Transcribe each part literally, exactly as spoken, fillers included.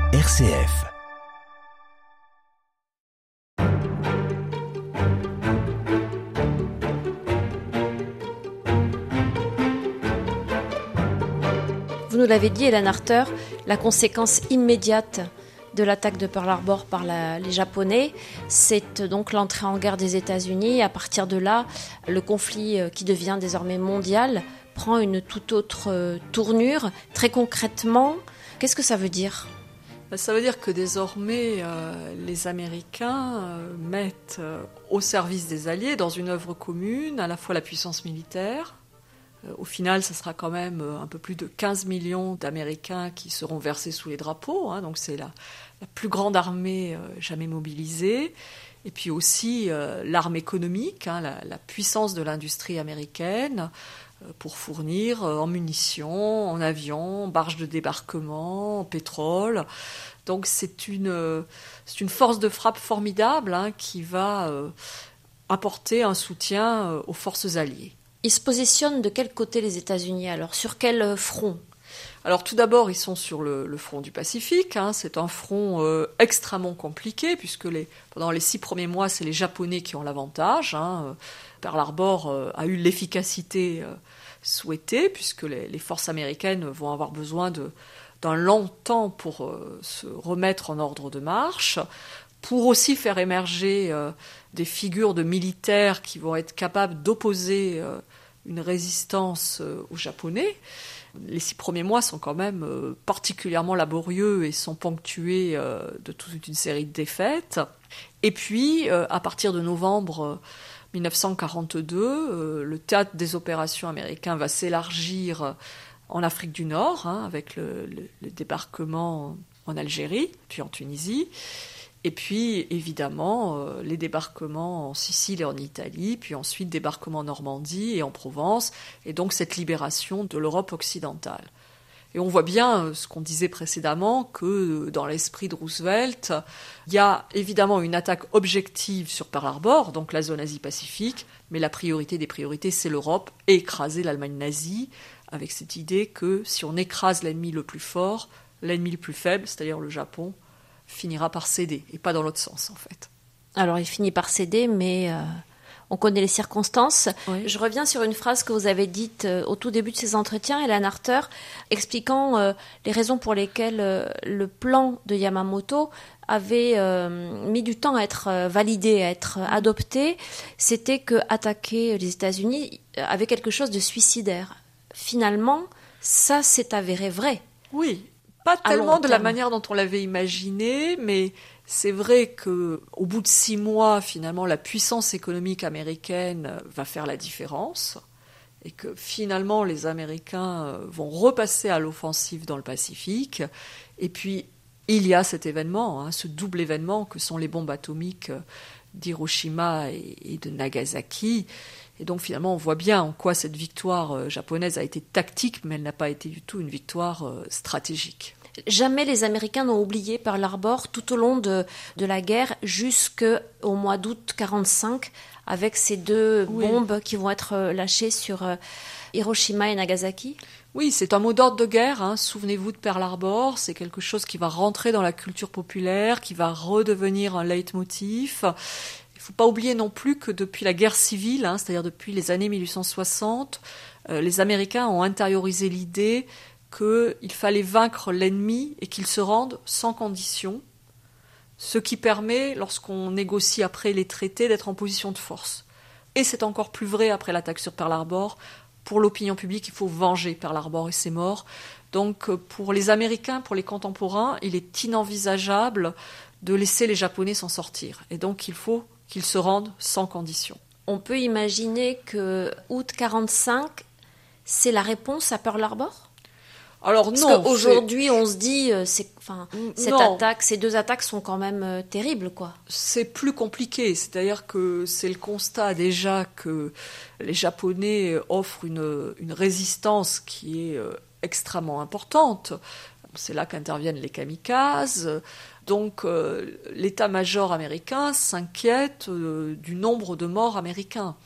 R C F. Vous nous l'avez dit, Hélène Arthur, la conséquence immédiate de l'attaque de Pearl Harbor par la, les Japonais, c'est donc l'entrée en guerre des États-Unis. À partir de là, le conflit qui devient désormais mondial prend une toute autre tournure. Très concrètement, qu'est-ce que ça veut dire ? Ça veut dire que désormais, euh, les Américains euh, mettent euh, au service des Alliés, dans une œuvre commune, à la fois la puissance militaire. Euh, au final, ça sera quand même euh, un peu plus de quinze millions d'Américains qui seront versés sous les drapeaux. Hein, donc c'est la, la plus grande armée euh, jamais mobilisée. Et puis aussi euh, l'arme économique, hein, la, la puissance de l'industrie américaine, pour fournir en munitions, en avions, en barges de débarquement, en pétrole. Donc c'est une, c'est une force de frappe formidable hein, qui va euh, apporter un soutien euh, aux forces alliées. Ils se positionnent de quel côté les États-Unis alors ? Sur quel front ? Alors tout d'abord, ils sont sur le, le front du Pacifique. Hein. C'est un front euh, extrêmement compliqué puisque les, pendant les six premiers mois, c'est les Japonais qui ont l'avantage. Hein. Pearl Harbor euh, a eu l'efficacité euh, souhaitée puisque les, les forces américaines vont avoir besoin de, d'un long temps pour euh, se remettre en ordre de marche, pour aussi faire émerger euh, des figures de militaires qui vont être capables d'opposer euh, une résistance euh, aux Japonais. Les six premiers mois sont quand même euh, particulièrement laborieux et sont ponctués euh, de toute une série de défaites. Et puis, euh, à partir de novembre euh, dix-neuf cent quarante-deux, euh, le théâtre des opérations américains va s'élargir en Afrique du Nord, hein, avec le, le, le débarquement en Algérie, puis en Tunisie. Et puis, évidemment, euh, les débarquements en Sicile et en Italie, puis ensuite débarquements en Normandie et en Provence, et donc cette libération de l'Europe occidentale. Et on voit bien, ce qu'on disait précédemment, que dans l'esprit de Roosevelt, il y a évidemment une attaque objective sur Pearl Harbor, donc la zone Asie-Pacifique, mais la priorité des priorités, c'est l'Europe, et écraser l'Allemagne nazie, avec cette idée que si on écrase l'ennemi le plus fort, l'ennemi le plus faible, c'est-à-dire le Japon, finira par céder, et pas dans l'autre sens en fait. Alors il finit par céder, mais euh, on connaît les circonstances. Oui. Je reviens sur une phrase que vous avez dite euh, au tout début de ces entretiens, Hélène Arthur, expliquant euh, les raisons pour lesquelles euh, le plan de Yamamoto avait euh, mis du temps à être euh, validé, à être euh, adopté. C'était que attaquer les États-Unis avait quelque chose de suicidaire. Finalement, ça s'est avéré vrai. Oui. Pas tellement de la manière dont on l'avait imaginé, mais c'est vrai qu'au bout de six mois, finalement, la puissance économique américaine va faire la différence et que finalement, les Américains vont repasser à l'offensive dans le Pacifique. Et puis, il y a cet événement, hein, ce double événement que sont les bombes atomiques d'Hiroshima et de Nagasaki. Et donc finalement, on voit bien en quoi cette victoire japonaise a été tactique, mais elle n'a pas été du tout une victoire stratégique. Jamais les Américains n'ont oublié Pearl Harbor tout au long de, de la guerre, jusqu'au mois d'août quarante-cinq, avec ces deux oui. bombes qui vont être lâchées sur Hiroshima et Nagasaki. Oui, c'est un mot d'ordre de guerre, hein. Souvenez-vous de Pearl Harbor, c'est quelque chose qui va rentrer dans la culture populaire, qui va redevenir un leitmotiv. Il ne faut pas oublier non plus que depuis la guerre civile, hein, c'est-à-dire depuis les années mille huit cent soixante, euh, les Américains ont intériorisé l'idée qu'il fallait vaincre l'ennemi et qu'il se rende sans condition, ce qui permet, lorsqu'on négocie après les traités, d'être en position de force. Et c'est encore plus vrai après l'attaque sur Pearl Harbor. Pour l'opinion publique, il faut venger Pearl Harbor et ses morts. Donc pour les Américains, pour les contemporains, il est inenvisageable de laisser les Japonais s'en sortir. Et donc il faut qu'ils se rendent sans condition. On peut imaginer que août quarante-cinq, c'est la réponse à Pearl Harbor ? Alors Parce non, qu'aujourd'hui, c'est... on se dit, euh, c'est, enfin, cette non. attaque, ces deux attaques sont quand même euh, terribles, quoi. C'est plus compliqué, c'est-à-dire que c'est le constat déjà que les Japonais offrent une, une résistance qui est euh, extrêmement importante. C'est là qu'interviennent les kamikazes. Donc euh, l'état-major américain s'inquiète euh, du nombre de morts américains.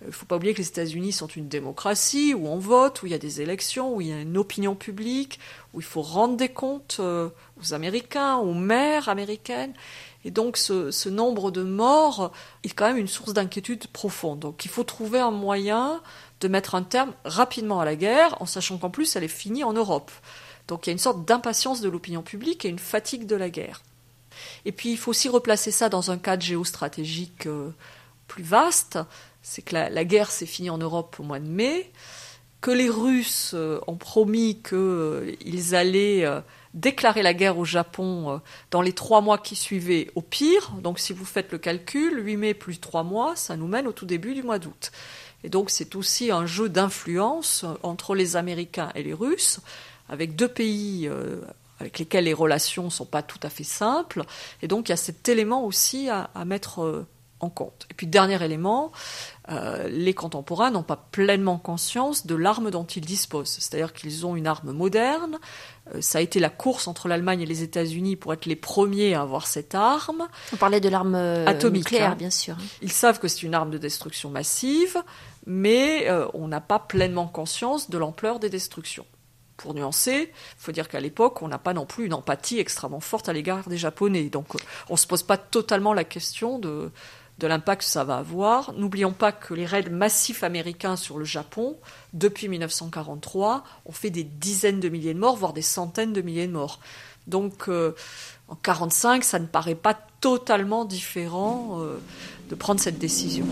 Il ne faut pas oublier que les États-Unis sont une démocratie où on vote, où il y a des élections, où il y a une opinion publique, où il faut rendre des comptes aux Américains, aux maires américaines. Et donc ce, ce nombre de morts est quand même une source d'inquiétude profonde. Donc il faut trouver un moyen de mettre un terme rapidement à la guerre, en sachant qu'en plus elle est finie en Europe. Donc il y a une sorte d'impatience de l'opinion publique et une fatigue de la guerre. Et puis il faut aussi replacer ça dans un cadre géostratégique plus vaste. C'est que la, la guerre s'est finie en Europe au mois de mai, que les Russes ont promis qu'ils allaient déclarer la guerre au Japon dans les trois mois qui suivaient au pire. Donc si vous faites le calcul, huit mai plus trois mois, ça nous mène au tout début du mois d'août. Et donc c'est aussi un jeu d'influence entre les Américains et les Russes, avec deux pays avec lesquels les relations ne sont pas tout à fait simples. Et donc il y a cet élément aussi à, à mettre en compte. Et puis dernier élément, euh, les contemporains n'ont pas pleinement conscience de l'arme dont ils disposent. C'est-à-dire qu'ils ont une arme moderne. Euh, ça a été la course entre l'Allemagne et les États-Unis pour être les premiers à avoir cette arme. On parlait de l'arme atomique, nucléaire, hein. Bien sûr. Ils savent que c'est une arme de destruction massive, mais euh, on n'a pas pleinement conscience de l'ampleur des destructions. Pour nuancer, il faut dire qu'à l'époque, on n'a pas non plus une empathie extrêmement forte à l'égard des Japonais. Donc on ne se pose pas totalement la question de, de l'impact que ça va avoir. N'oublions pas que les raids massifs américains sur le Japon, depuis dix-neuf cent quarante-trois, ont fait des dizaines de milliers de morts, voire des centaines de milliers de morts. Donc euh, en quarante-cinq, ça ne paraît pas totalement différent euh, de prendre cette décision.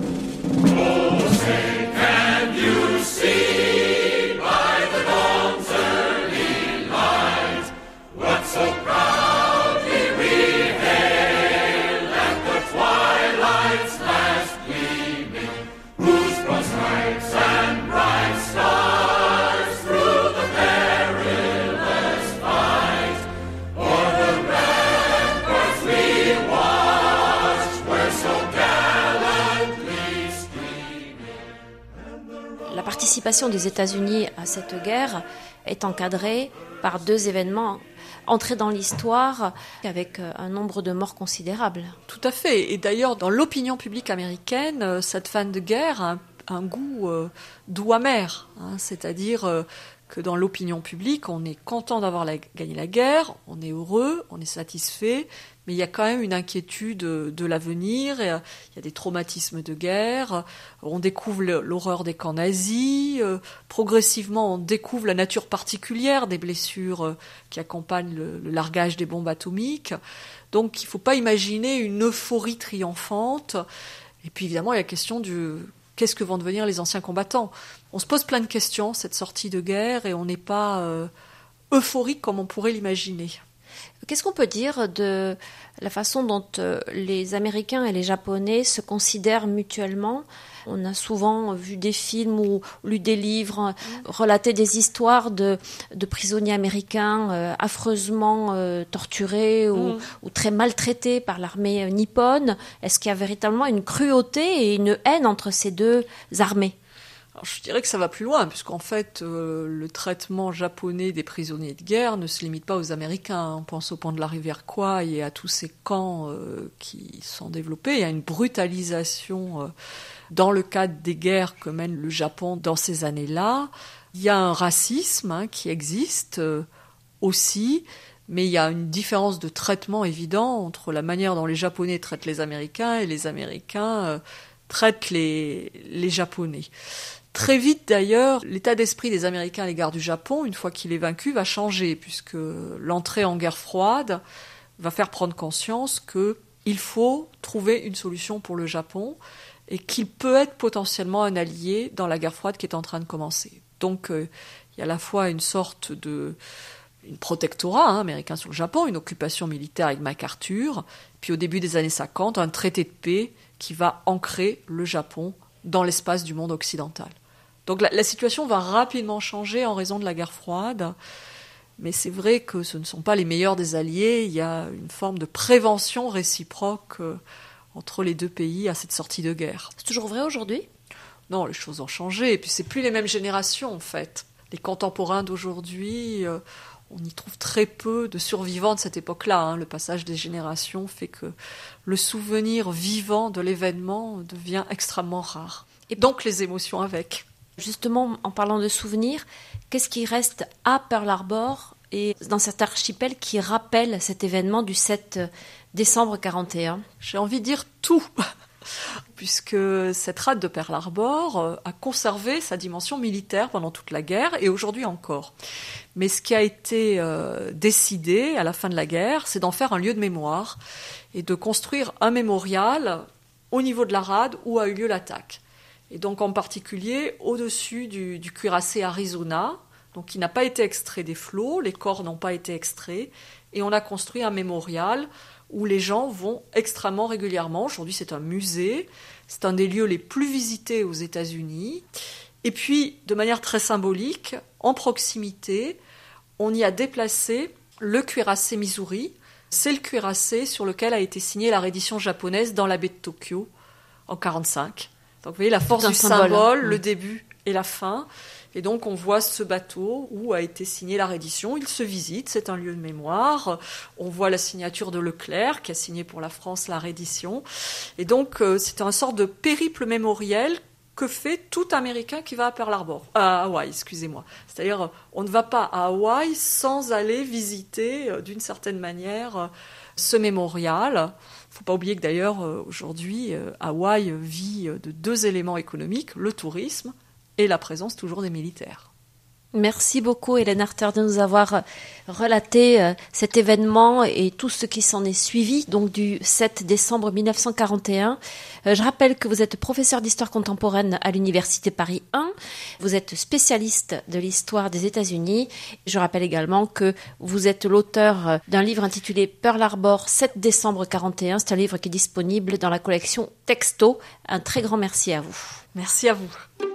Oh, say, can you see by the dawn's early light what so proudly we hailed at the twilight's last gleaming, whose broad stripes and bright stars through the perilous fight o'er the ramparts we watched were so gallantly streaming. La participation des États-Unis à cette guerre est encadrée par deux événements entrés dans l'histoire avec un nombre de morts considérable. Tout à fait. Et d'ailleurs, dans l'opinion publique américaine, cette fin de guerre a un, un goût euh, doux amer. Hein, c'est-à-dire euh, que dans l'opinion publique, on est content d'avoir la, gagné la guerre, on est heureux, on est satisfait, mais il y a quand même une inquiétude de, de l'avenir, et, euh, il y a des traumatismes de guerre, on découvre le, l'horreur des camps nazis, euh, progressivement on découvre la nature particulière des blessures euh, qui accompagnent le, le largage des bombes atomiques. Donc il ne faut pas imaginer une euphorie triomphante. Et puis évidemment, il y a la question du... Qu'est-ce que vont devenir les anciens combattants ? On se pose plein de questions, cette sortie de guerre, et on n'est pas euh, euphorique comme on pourrait l'imaginer. Qu'est-ce qu'on peut dire de la façon dont euh, les Américains et les Japonais se considèrent mutuellement ? On a souvent vu des films ou lu des livres, mmh. relater des histoires de, de prisonniers américains euh, affreusement euh, torturés ou, mmh. ou très maltraités par l'armée euh, nippone. Est-ce qu'il y a véritablement une cruauté et une haine entre ces deux armées ? Alors, je dirais que ça va plus loin, puisqu'en fait, euh, le traitement japonais des prisonniers de guerre ne se limite pas aux Américains. On pense au pont de la rivière Kwai et à tous ces camps euh, qui sont développés. Il y a une brutalisation euh, dans le cadre des guerres que mène le Japon dans ces années-là. Il y a un racisme hein, qui existe euh, aussi, mais il y a une différence de traitement évident entre la manière dont les Japonais traitent les Américains et les Américains euh, traitent les, les Japonais. Très vite, d'ailleurs, l'état d'esprit des Américains à l'égard du Japon, une fois qu'il est vaincu, va changer, puisque l'entrée en guerre froide va faire prendre conscience qu'il faut trouver une solution pour le Japon et qu'il peut être potentiellement un allié dans la guerre froide qui est en train de commencer. Donc, euh, il y a à la fois une sorte de une protectorat hein, américain sur le Japon, une occupation militaire avec MacArthur, puis au début des années cinquante, un traité de paix qui va ancrer le Japon dans l'espace du monde occidental. Donc la, la situation va rapidement changer en raison de la guerre froide, mais c'est vrai que ce ne sont pas les meilleurs des alliés. Il y a une forme de prévention réciproque euh, entre les deux pays à cette sortie de guerre. C'est toujours vrai aujourd'hui ? Non, les choses ont changé, et puis c'est plus les mêmes générations en fait. Les contemporains d'aujourd'hui, euh, on y trouve très peu de survivants de cette époque-là. Hein. Le passage des générations fait que le souvenir vivant de l'événement devient extrêmement rare. Et donc les émotions avec. Justement, en parlant de souvenirs, qu'est-ce qui reste à Pearl Harbor et dans cet archipel qui rappelle cet événement du sept décembre quarante et un? J'ai envie de dire tout, puisque cette rade de Pearl Harbor a conservé sa dimension militaire pendant toute la guerre et aujourd'hui encore. Mais ce qui a été euh, décidé à la fin de la guerre, c'est d'en faire un lieu de mémoire et de construire un mémorial au niveau de la rade où a eu lieu l'attaque. Et donc en particulier au-dessus du, du cuirassé Arizona, donc qui n'a pas été extrait des flots, les corps n'ont pas été extraits, et on a construit un mémorial où les gens vont extrêmement régulièrement. Aujourd'hui c'est un musée, c'est un des lieux les plus visités aux États-Unis. Et puis de manière très symbolique, en proximité, on y a déplacé le cuirassé Missouri. C'est le cuirassé sur lequel a été signée la reddition japonaise dans la baie de Tokyo en quarante-cinq. Donc vous voyez la force du symbole, symbole le début et la fin. Et donc on voit ce bateau où a été signée la reddition. Il se visite, c'est un lieu de mémoire. On voit la signature de Leclerc qui a signé pour la France la reddition. Et donc euh, c'est un sorte de périple mémoriel que fait tout Américain qui va à Pearl Harbor, à Hawaï, excusez-moi. C'est-à-dire on ne va pas à Hawaï sans aller visiter euh, d'une certaine manière euh, ce mémorial. Il ne faut pas oublier que d'ailleurs, aujourd'hui, Hawaï vit de deux éléments économiques, le tourisme et la présence toujours des militaires. Merci beaucoup Hélène Arter de nous avoir relaté cet événement et tout ce qui s'en est suivi, donc du sept décembre mille neuf cent quarante et un. Je rappelle que vous êtes professeur d'histoire contemporaine à l'Université Paris un. Vous êtes spécialiste de l'histoire des États-Unis. Je rappelle également que vous êtes l'auteur d'un livre intitulé Pearl Harbor sept décembre quarante et un. C'est un livre qui est disponible dans la collection Texto. Un très grand merci à vous. Merci à vous.